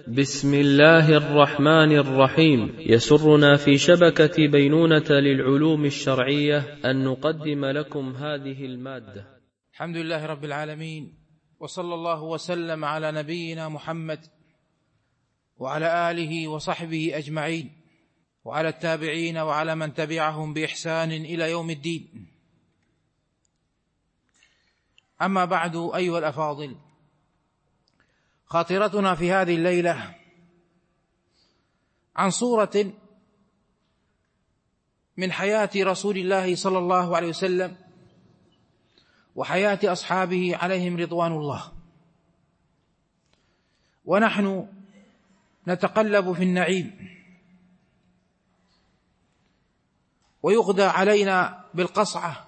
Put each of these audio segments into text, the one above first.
بسم الله الرحمن الرحيم. يسرنا في شبكة بينونة للعلوم الشرعية أن نقدم لكم هذه المادة. الحمد لله رب العالمين، وصلى الله وسلم على نبينا محمد وعلى آله وصحبه أجمعين، وعلى التابعين وعلى من تبعهم بإحسان إلى يوم الدين. أما بعد، أيها الأفاضل، خاطرتنا في هذه الليلة عن صورة من حياة رسول الله صلى الله عليه وسلم وحياة أصحابه عليهم رضوان الله. ونحن نتقلب في النعيم، ويغدى علينا بالقصعة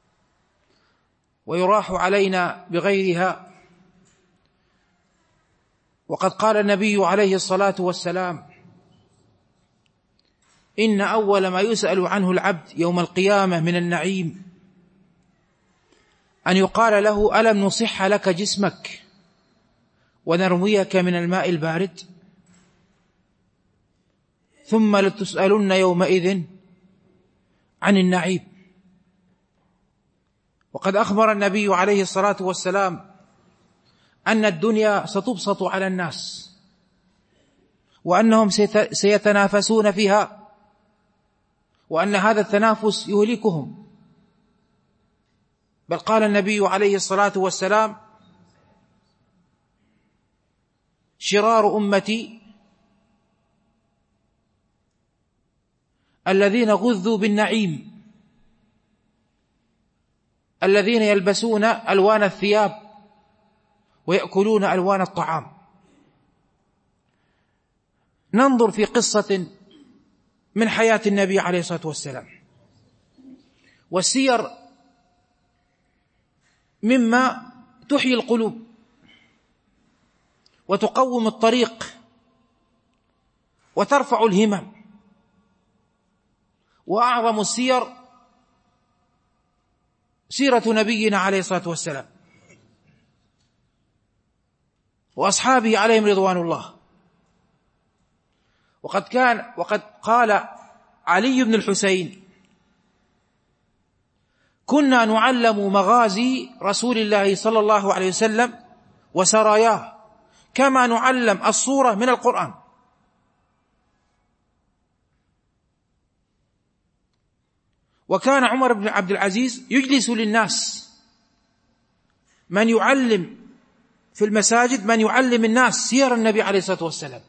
ويراح علينا بغيرها. وقد قال النبي عليه الصلاة والسلام: إن أول ما يسأل عنه العبد يوم القيامة من النعيم أن يقال له: ألم نصح لك جسمك ونرويك من الماء البارد؟ ثم لتسألن يومئذ عن النعيم. وقد أخبر النبي عليه الصلاة والسلام أن الدنيا ستبسط على الناس، وأنهم سيتنافسون فيها، وأن هذا التنافس يهلكهم. بل قال النبي عليه الصلاة والسلام: شرار أمتي الذين غذوا بالنعيم، الذين يلبسون ألوان الثياب ويأكلون ألوان الطعام. ننظر في قصة من حياة النبي عليه الصلاة والسلام. والسير مما تحيي القلوب وتقوم الطريق وترفع الهمم. وأعظم السير سيرة نبينا عليه الصلاة والسلام وأصحابه عليهم رضوان الله. وقد قال علي بن الحسين: كنا نعلم مغازي رسول الله صلى الله عليه وسلم وسراياه كما نعلم الصورة من القرآن. وكان عمر بن عبد العزيز يجلس للناس من يعلم في المساجد، من يعلم الناس سير النبي عليه الصلاة والسلام.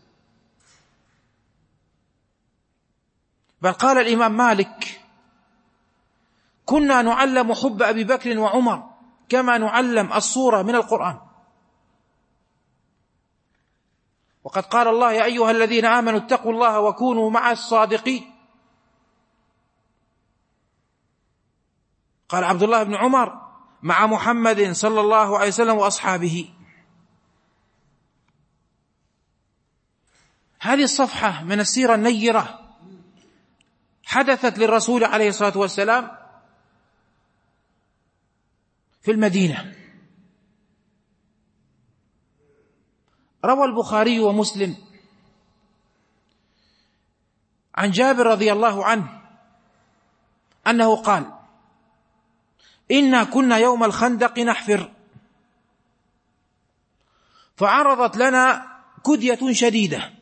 بل قال الإمام مالك: كنا نعلم حب أبي بكر وعمر كما نعلم الصورة من القرآن. وقد قال الله: يا أيها الذين آمنوا اتقوا الله وكونوا مع الصادقين. قال عبد الله بن عمر: مع محمد صلى الله عليه وسلم وأصحابه. هذه الصفحة من السيرة النيرة حدثت للرسول عليه الصلاة والسلام في المدينة. روى البخاري ومسلم عن جابر رضي الله عنه أنه قال: إنا كنا يوم الخندق نحفر، فعرضت لنا كدية شديدة،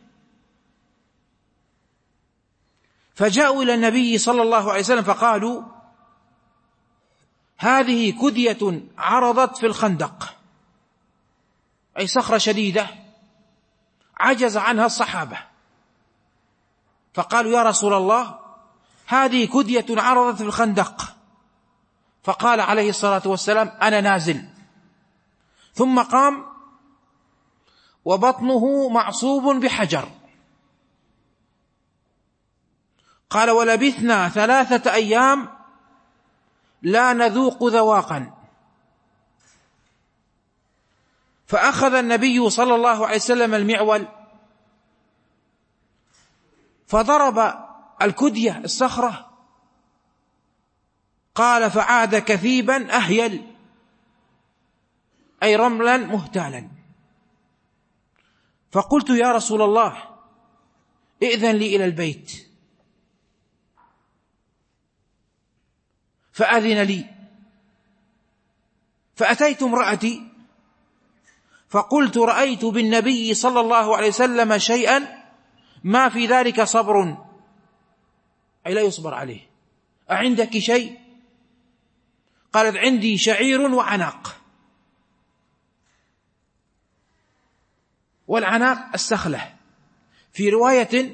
فجاءوا إلى النبي صلى الله عليه وسلم فقالوا: هذه كدية عرضت في الخندق، أي صخرة شديدة عجز عنها الصحابة. فقالوا: يا رسول الله، هذه كدية عرضت في الخندق. فقال عليه الصلاة والسلام: أنا نازل. ثم قام وبطنه معصوب بحجر. قال: ولبثنا 3 أيام لا نذوق ذواقا. فأخذ النبي صلى الله عليه وسلم المعول فضرب الكدية الصخرة. قال: فعاد كثيبا أهيل، أي رملا مهتالا. فقلت يا رسول الله ائذن لي إلى البيت، فأذن لي، فأتيت امرأتي فقلت رأيت بالنبي صلى الله عليه وسلم شيئا ما في ذلك صبر، أي لا يصبر عليه، أعندك شيء؟ قالت عندي شعير وعناق. والعناق السخلة. في رواية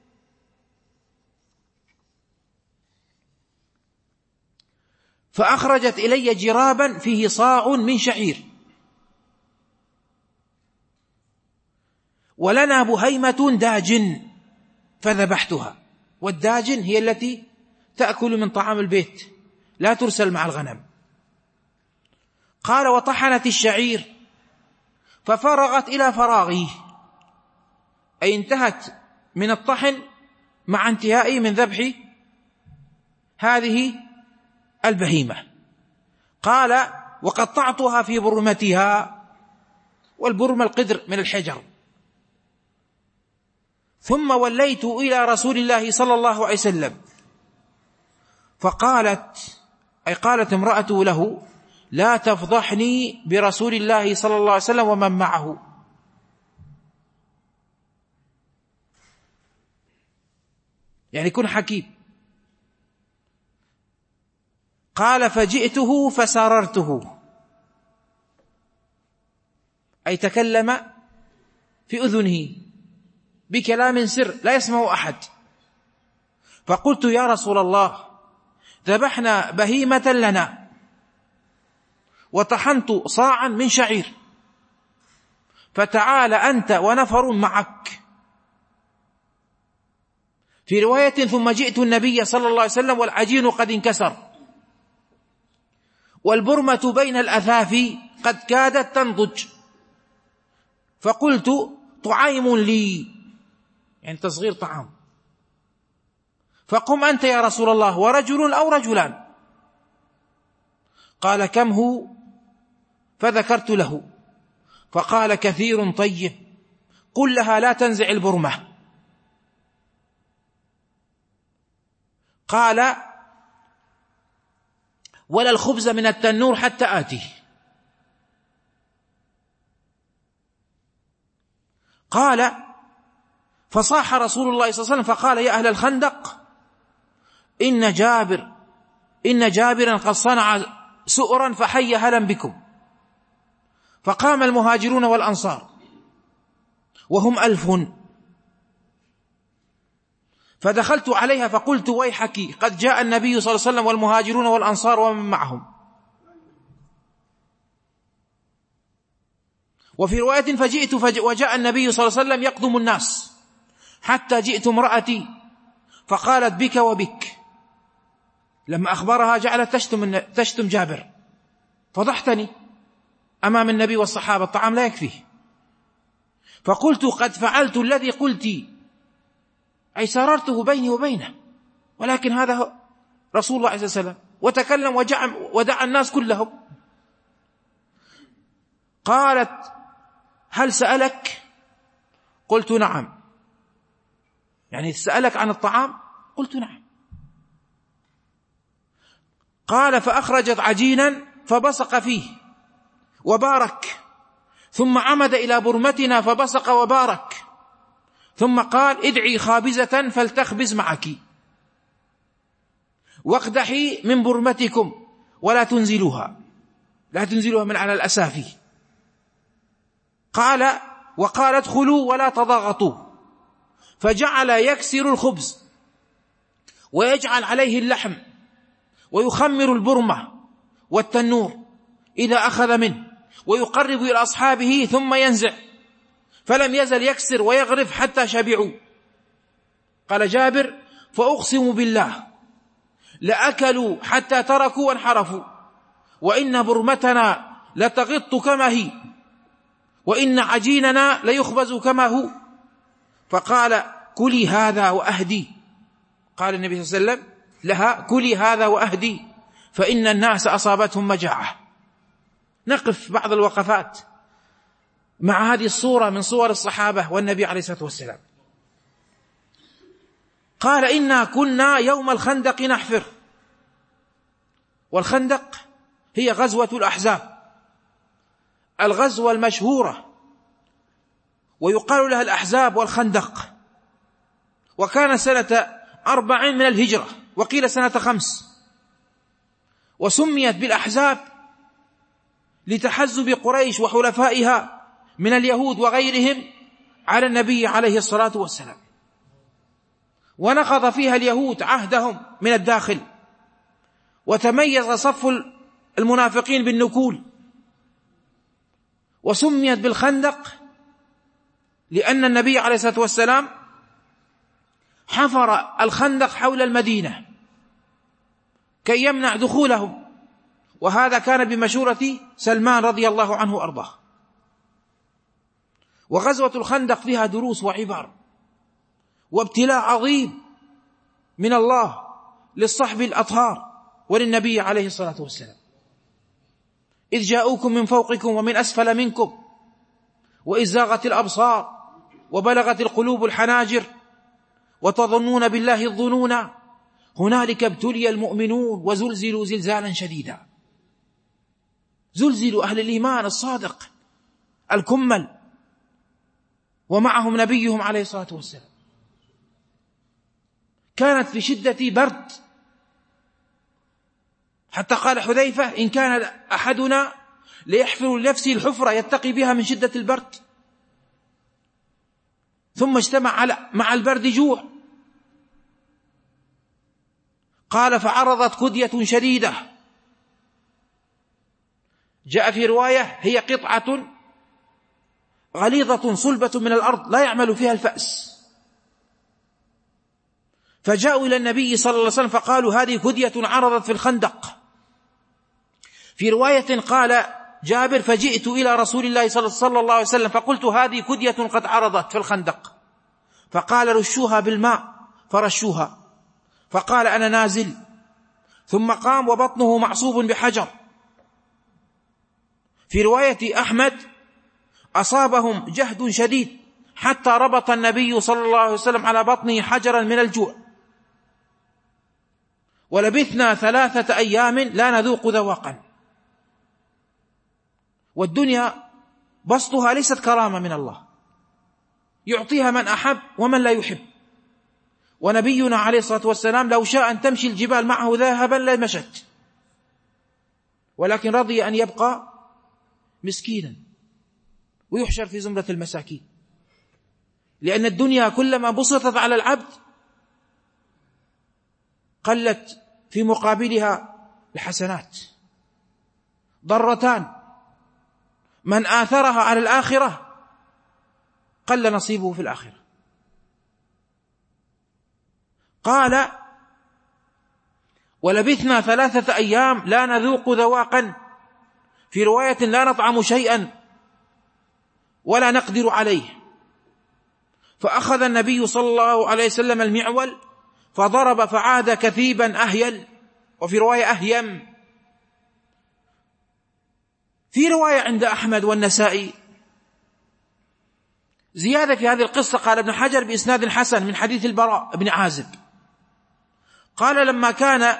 فأخرجت إلي جرابا فيه صاع من شعير، ولنا بهيمة داجن فذبحتها. والداجن هي التي تأكل من طعام البيت، لا ترسل مع الغنم. قال وطحنت الشعير ففرغت إلى فراغي، أي انتهت من الطحن مع انتهائي من ذبح هذه البهيمة. قال وقطعتها في برمتها، والبرمة القدر من الحجر. ثم وليت إلى رسول الله صلى الله عليه وسلم، فقالت، أي قالت امرأته له لا تفضحني برسول الله صلى الله عليه وسلم ومن معه. يعني كن حكيم. قال فجئته فسررته، أي تكلم في أذنه بكلام سر لا يسمع أحد. فقلت يا رسول الله ذبحنا بهيمة لنا وطحنت صاعا من شعير، فتعال أنت ونفر معك. في رواية ثم جئت النبي صلى الله عليه وسلم والعجين قد انكسر والبرمة بين الأثافي قد كادت تنضج، فقلت طعيم لي، يعني تصغير طعام، فقم أنت يا رسول الله ورجل أو رجلان. قال كم هو؟ فذكرت له، فقال كثير طيب، قل لها لا تنزع البرمة. قال ولا الخبز من التنور حتى آتي. قال فصاح رسول الله صلى الله عليه وسلم فقال يا أهل الخندق إن جابرا قد صنع سؤرا فحي هلا بكم. فقام المهاجرون والأنصار وهم 1000، فدخلت عليها فقلت ويحك قد جاء النبي صلى الله عليه وسلم والمهاجرون والأنصار ومن معهم. وفي رواية فجئت وجاء النبي صلى الله عليه وسلم يقدم الناس حتى جئت امرأتي فقالت بك وبك. لما أخبرها جعلت تشتم جابر، فضحتني أمام النبي والصحابة، الطعام لا يكفيه. فقلت قد فعلت الذي قلت، أي سررته بيني وبينه، ولكن هذا رسول الله عليه وسلم، وتكلم ودعا الناس كلهم. قالت هل سألك؟ قلت نعم. يعني سألك عن الطعام؟ قلت نعم. قال فأخرجت عجينا فبصق فيه وبارك، ثم عمد إلى برمتنا فبصق وبارك، ثم قال ادعي خابزة فلتخبز معك، واقدحي من برمتكم ولا تنزلوها، لا تنزلوها من على الأسافي. قال وقال ادخلوا ولا تضاغطوا، فجعل يكسر الخبز ويجعل عليه اللحم ويخمر البرمة والتنور إذا أخذ منه ويقرب إلى أصحابه ثم ينزع، فلم يزل يكسر ويغرف حتى شبعوا. قال جابر فأقسم بالله لأكلوا حتى تركوا وانحرفوا، وإن برمتنا لتغط كما هي، وإن عجيننا ليخبز كما هو. فقال كلي هذا وأهدي. قال النبي صلى الله عليه وسلم لها كلي هذا وأهدي، فإن الناس أصابتهم مجاعة. نقف بعض الوقفات مع هذه الصورة من صور الصحابة والنبي عليه الصلاة والسلام. قال إنا كنا يوم الخندق نحفر. والخندق هي غزوة الأحزاب، الغزوة المشهورة، ويقال لها الأحزاب والخندق. وكان سنة 4 من الهجرة، وقيل سنة 5، وسميت بالأحزاب لتحزب قريش وحلفائها من اليهود وغيرهم على النبي عليه الصلاة والسلام. ونقض فيها اليهود عهدهم من الداخل، وتميز صف المنافقين بالنكول. وسميت بالخندق لأن النبي عليه الصلاة والسلام حفر الخندق حول المدينة كي يمنع دخولهم، وهذا كان بمشورة سلمان رضي الله عنه وأرضاه. وغزوة الخندق فيها دروس وعبر وابتلاء عظيم من الله للصحب الأطهار وللنبي عليه الصلاة والسلام. إذ جاءوكم من فوقكم ومن أسفل منكم وإذ زاغت الأبصار وبلغت القلوب الحناجر وتظنون بالله الظنون هنالك ابتلي المؤمنون وزلزلوا زلزالا شديدا. زلزلوا أهل الإيمان الصادق الكمل، ومعهم نبيهم عليه الصلاة والسلام. كانت في شدة برد، حتى قال حذيفة: إن كان أحدنا ليحفر لنفسه الحفرة يتقي بها من شدة البرد. ثم اجتمع مع البرد جوع، قال: فعرضت كدية شديدة. جاء في رواية: هي قطعة غليظة صلبة من الأرض لا يعمل فيها الفأس. فجاءوا إلى النبي صلى الله عليه وسلم فقالوا: هذه كدية عرضت في الخندق. في رواية قال جابر: فجئت إلى رسول الله صلى الله عليه وسلم فقلت: هذه كدية قد عرضت في الخندق. فقال: رشوها بالماء، فرشوها. فقال: أنا نازل. ثم قام وبطنه معصوب بحجر. في رواية أحمد: أصابهم جهد شديد حتى ربط النبي صلى الله عليه وسلم على بطنه حجرا من الجوع. ولبثنا 3 أيام لا نذوق ذواقا. والدنيا بسطها ليست كرامة من الله، يعطيها من أحب ومن لا يحب. ونبينا عليه الصلاة والسلام لو شاء أن تمشي الجبال معه ذهبا لمشت، ولكن رضي أن يبقى مسكينا ويحشر في زمرة المساكين، لأن الدنيا كلما بسطت على العبد قلت في مقابلها الحسنات. ضرتان: من آثرها على الآخرة قل نصيبه في الآخرة. قال: ولبثنا 3 أيام لا نذوق ذواقا. في رواية: لا نطعم شيئا ولا نقدر عليه. فأخذ النبي صلى الله عليه وسلم المعول فضرب فعاد كثيبا أهيل، وفي رواية أهيم. في رواية عند أحمد والنسائي زيادة في هذه القصة، قال ابن حجر بإسناد حسن من حديث البراء بن عازب قال: لما كان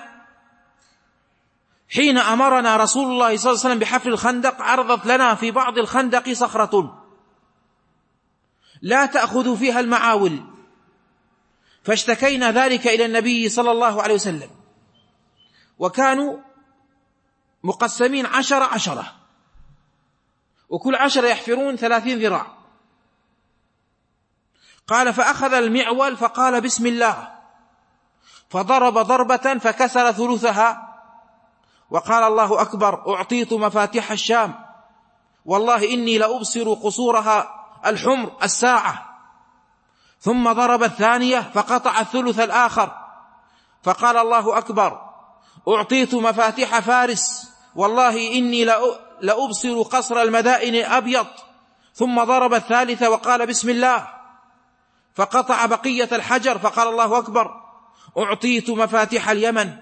حين أمرنا رسول الله صلى الله عليه وسلم بحفر الخندق عرضت لنا في بعض الخندق صخرة لا تأخذ فيها المعاول، فاشتكينا ذلك إلى النبي صلى الله عليه وسلم. وكانوا مقسمين 10، وكل 10 يحفرون 30 ذراع. قال: فأخذ المعول فقال: بسم الله، فضرب ضربة فكسر ثلثها، وقال: الله أكبر، أعطيت مفاتيح الشام، والله إني لأبصر قصورها الحمر الساعة. ثم ضرب الثانية فقطع الثلث الآخر، فقال: الله أكبر، أعطيت مفاتيح فارس، والله إني لأبصر قصر المدائن أبيض. ثم ضرب الثالثة وقال: بسم الله، فقطع بقية الحجر، فقال: الله أكبر، أعطيت مفاتيح اليمن،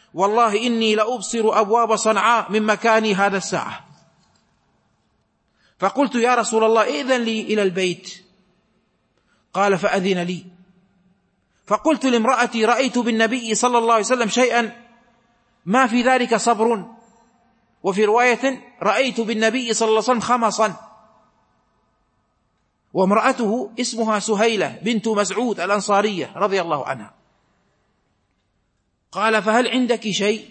والله إني لأبصر أبواب صنعاء من مكاني هذا الساعة. فقلت يا رسول الله ائذن لي إلى البيت. قال فأذن لي. فقلت لامرأتي رأيت بالنبي صلى الله عليه وسلم شيئا ما في ذلك صبر، وفي رواية رأيت بالنبي صلى الله عليه وسلم خمصا. وامرأته اسمها سهيلة بنت مسعود الأنصارية رضي الله عنها. قال فهل عندك شيء؟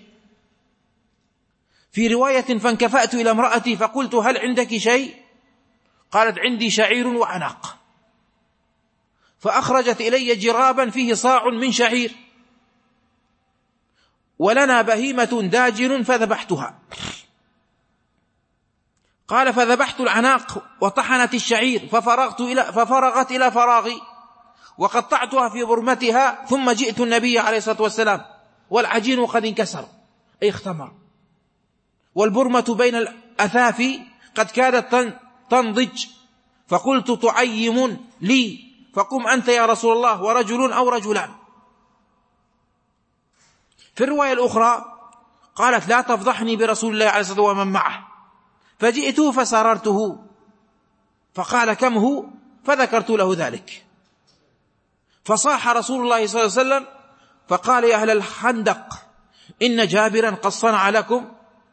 في رواية فانكفأت إلى امرأتي فقلت هل عندك شيء؟ قالت عندي شعير وعناق. فأخرجت إلي جرابا فيه صاع من شعير، ولنا بهيمة داجن فذبحتها. قال فذبحت العناق وطحنت الشعير ففرغت إلى فراغي وقطعتها في برمتها، ثم جئت النبي عليه الصلاة والسلام والعجين قد انكسر أي اختمر، والبرمة بين الأثافي قد كادت تنضج، فقلت تعيم لي، فقم أنت يا رسول الله ورجل أو رجلان. في الرواية الأخرى قالت لا تفضحني برسول الله عليه الصلاة والسلام ومن معه، فجئته فسررته فقال كم هو؟ فذكرت له ذلك. فصاح رسول الله صلى الله عليه وسلم فقال يا أهل الخندق إن جابرا قد صنع لكم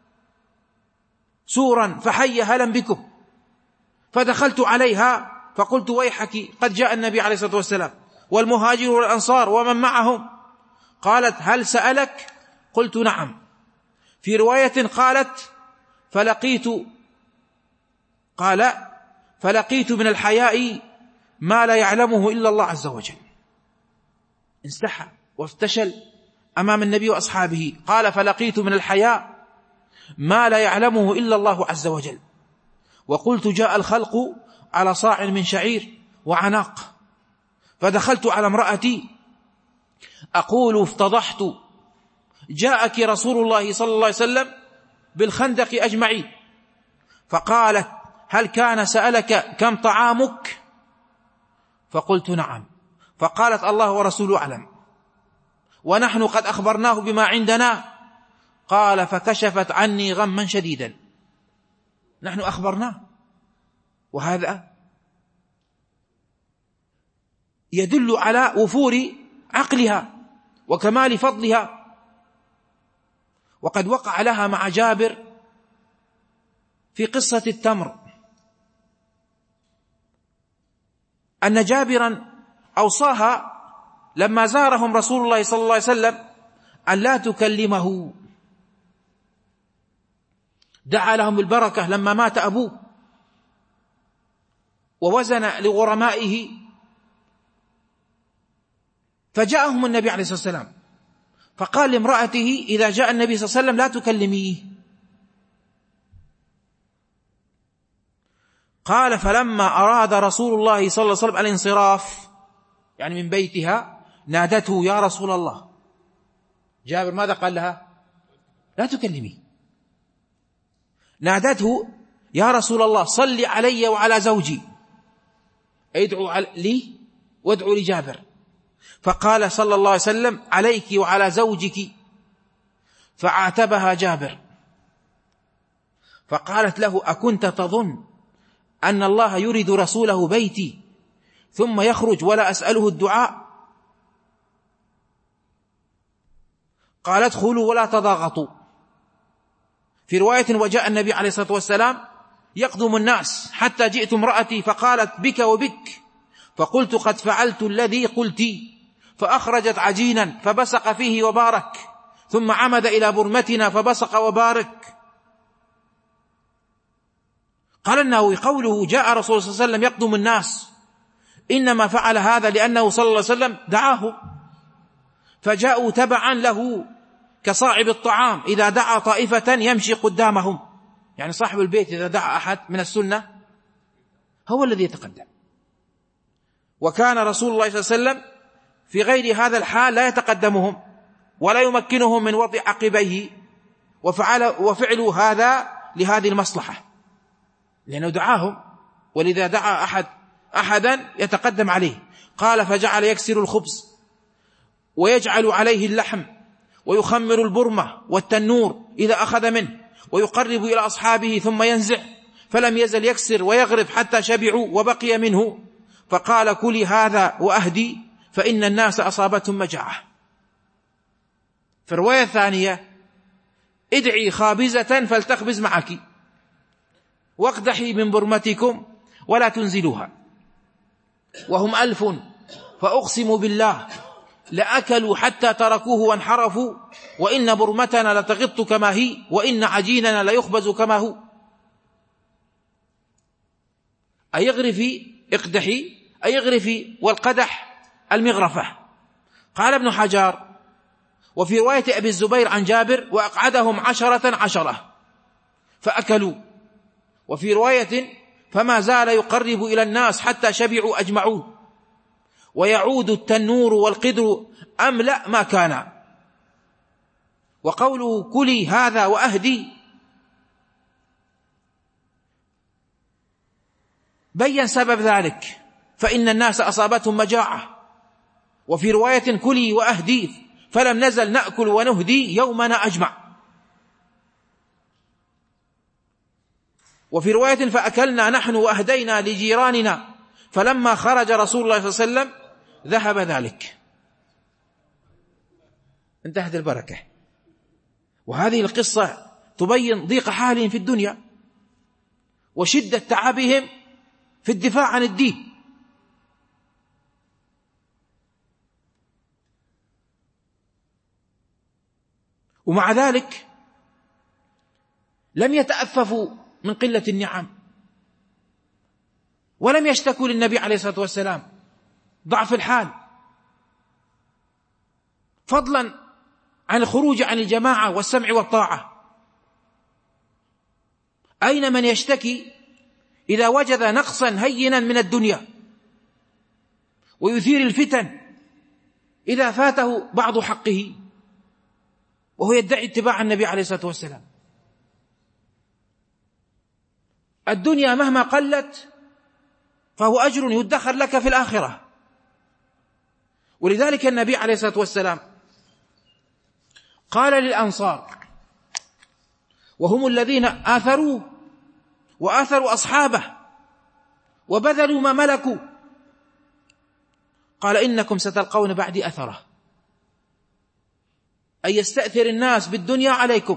سورا فحي هلا بكم. فدخلت عليها فقلت ويحك قد جاء النبي عليه الصلاة والسلام والمهاجر والأنصار ومن معهم. قالت هل سألك؟ قلت نعم. في رواية قالت فلقيت من الحياء ما لا يعلمه إلا الله عز وجل. انستحى وافتشل أمام النبي وأصحابه. قال فلقيت من الحياء ما لا يعلمه إلا الله عز وجل. وقلت جاء الخلق على صاع من شعير وعناق. فدخلت على امرأتي أقول افتضحت، جاءك رسول الله صلى الله عليه وسلم بالخندق أجمعين. فقالت هل كان سألك كم طعامك؟ فقلت نعم. فقالت الله ورسوله أعلم، ونحن قد أخبرناه بما عندنا. قال فكشفت عني غما شديدا. نحن أخبرناه، وهذا يدل على وفور عقلها وكمال فضلها. وقد وقع لها مع جابر في قصة التمر أن جابرا أوصاها لما زارهم رسول الله صلى الله عليه وسلم أن لا تكلمه. دعا لهم بالبركة لما مات أبوه ووزن لغرمائه، فجاءهم النبي عليه الصلاة والسلام فقال لامرأته إذا جاء النبي صلى الله عليه وسلم لا تكلميه. قال فلما أراد رسول الله صلى الله عليه وسلم الانصراف يعني من بيتها نادته يا رسول الله. جابر ماذا قال لها؟ لا تكلمي. نادته يا رسول الله صل علي وعلى زوجي، ادعو لي وادعو لجابر. فقال صلى الله عليه وسلم عليك وعلى زوجك. فعاتبها جابر فقالت له أكنت تظن أن الله يريد رسوله بيتي ثم يخرج ولا أسأله الدعاء؟ قال ادخلوا ولا تضاغطوا. في رواية وجاء النبي عليه الصلاة والسلام يقدم الناس حتى جئت امرأتي فقالت بك وبك. فقلت قد فعلت الذي قلت. فأخرجت عجينا فبصق فيه وبارك، ثم عمد إلى برمتنا فبصق وبارك. قال النووي قوله جاء رسول الله صلى الله عليه وسلم يقدم الناس إنما فعل هذا لأنه صلى الله عليه وسلم دعاه، فجاءوا تبعا له كصاحب الطعام إذا دعا طائفة يمشي قدامهم. يعني صاحب البيت إذا دعا أحد من السنة هو الذي يتقدم. وكان رسول الله صلى الله عليه وسلم في غير هذا الحال لا يتقدمهم ولا يمكنهم من وضع عقبيه، وفعلوا هذا لهذه المصلحة لأنه دعاهم، ولذا دعا أحدا يتقدم عليه. قال فجعل يكسر الخبز ويجعل عليه اللحم ويخمر البرمة والتنور إذا أخذ منه ويقرب إلى أصحابه ثم ينزع، فلم يزل يكسر ويغرف حتى شبعوا وبقي منه، فقال: كلي هذا وأهدي فإن الناس أصابتهم مجاعة. في الرواية الثانية: ادعي خابزة فلتخبز معك، واقدحي من برمتكم ولا تنزلوها، وهم 1000 فأقسم بالله لأكلوا حتى تركوه وانحرفوا، وإن برمتنا لتغط كما هي، وإن عجيننا ليخبز كما هو. أي اغرفي، اقدحي، أي اغرفي، والقدح المغرفة. قال ابن حجر: وفي رواية أبي الزبير عن جابر: وأقعدهم 10 فأكلوا. وفي رواية: فما زال يقرب إلى الناس حتى شبعوا أجمعوا، ويعود التنور والقدر أملأ ما كان. وقوله كلي هذا وأهدي بين سبب ذلك، فإن الناس أصابتهم مجاعة. وفي رواية: كلي وأهدي فلم نزل نأكل ونهدي يومنا أجمع. وفي رواية: فأكلنا نحن وأهدينا لجيراننا، فلما خرج رسول الله صلى الله عليه وسلم ذهب ذلك. انتهت البركة. وهذه القصة تبين ضيق حالهم في الدنيا وشدة تعبهم في الدفاع عن الدين. ومع ذلك لم يتأففوا من قلة النعم، ولم يشتكوا للنبي عليه الصلاة والسلام ضعف الحال، فضلا عن الخروج عن الجماعة والسمع والطاعة. أين من يشتكي إذا وجد نقصا هينا من الدنيا، ويثير الفتن إذا فاته بعض حقه وهو يدعي اتباع النبي عليه الصلاة والسلام؟ الدنيا مهما قلت فهو أجر يدخر لك في الآخرة. ولذلك النبي عليه الصلاة والسلام قال للأنصار، وهم الذين آثروه وآثروا أصحابه وبذلوا ما ملكوا، قال: إنكم ستلقون بعدي أثره، أي يستأثر الناس بالدنيا عليكم،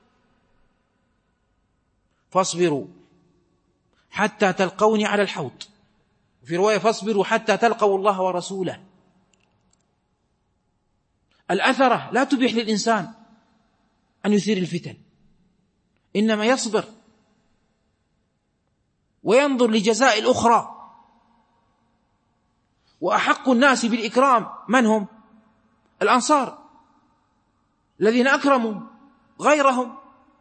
فاصبروا حتى تلقوني على الحوض. وفي رواية: فاصبروا حتى تلقوا الله ورسوله. الأثرة لا تبيح للإنسان أن يثير الفتن، إنما يصبر وينظر لجزاء الأخرى. وأحق الناس بالإكرام من هم؟ الأنصار، الذين أكرموا غيرهم،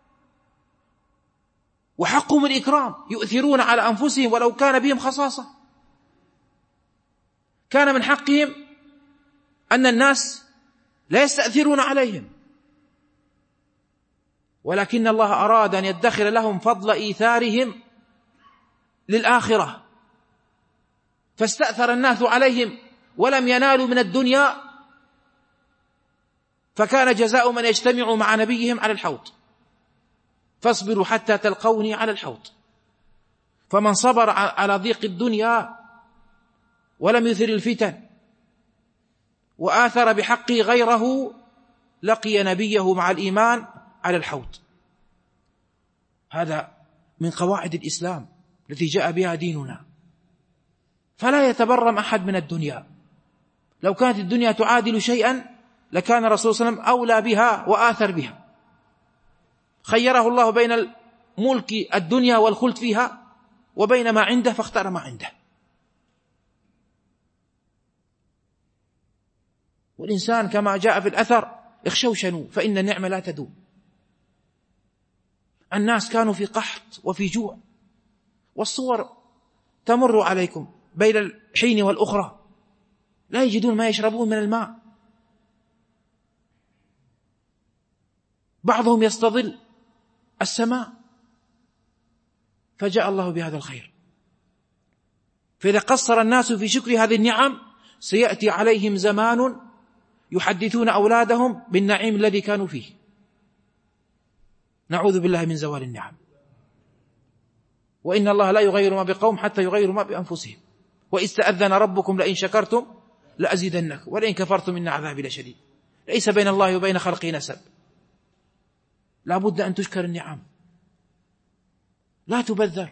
وحقهم الإكرام، يؤثرون على أنفسهم ولو كان بهم خصاصة. كان من حقهم أن الناس لا يستأثرون عليهم، ولكن الله أراد أن يدخر لهم فضل إيثارهم للآخرة، فاستأثر الناس عليهم ولم ينالوا من الدنيا، فكان جزاء من يجتمع مع نبيهم على الحوض: فاصبروا حتى تلقوني على الحوض. فمن صبر على ضيق الدنيا ولم يثر الفتن وآثر بحقه غيره، لقي نبيه مع الإيمان على الحوض. هذا من قواعد الإسلام التي جاء بها ديننا. فلا يتبرم أحد من الدنيا. لو كانت الدنيا تعادل شيئا لكان الرسول صلى الله عليه وسلم أولى بها وآثر بها. خيره الله بين ملك الدنيا والخلد فيها وبين ما عنده، فاختار ما عنده. والإنسان كما جاء في الأثر: اخشوشنوا فإن النعمة لا تدوم. الناس كانوا في قحط وفي جوع، والصور تمر عليكم بين الحين والأخرى، لا يجدون ما يشربون من الماء، بعضهم يستظل السماء، فجاء الله بهذا الخير. فإذا قصر الناس في شكر هذه النعم سيأتي عليهم زمان يحدثون أولادهم بالنعيم الذي كانوا فيه. نعوذ بالله من زوال النعم. وإن الله لا يغير ما بقوم حتى يغيروا ما بأنفسهم، وإذ تأذن ربكم لئن شكرتم لأزيدنكم ولئن كفرتم إن عذابي لشديد. ليس بين الله وبين خلقه نسب، لا بد أن تشكر النعم، لا تبذر.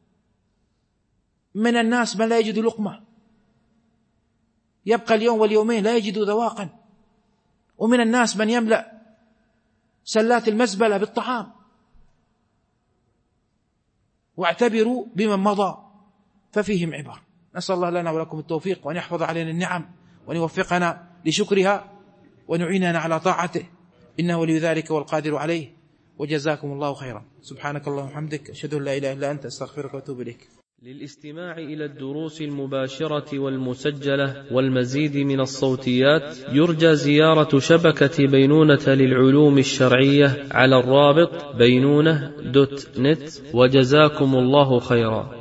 من الناس من لا يجد لقمة، يبقى اليوم واليومين لا يجد ذواقا، ومن الناس من يملأ سلات المزبلة بالطعام. واعتبروا بمن مضى ففيهم عبر. نسأل الله لنا ولكم التوفيق، وأن يحفظ علينا النعم، وأن يوفقنا لشكرها، ونعيننا على طاعته، إنه ولي ذلك والقادر عليه. وجزاكم الله خيرا. سبحانك اللهم وبحمدك، أشهد أن لا إله إلا أنت، أستغفرك وأتوب إليك. للاستماع إلى الدروس المباشرة والمسجلة والمزيد من الصوتيات يرجى زيارة شبكة بينونة للعلوم الشرعية على الرابط بينونة.net. وجزاكم الله خيرا.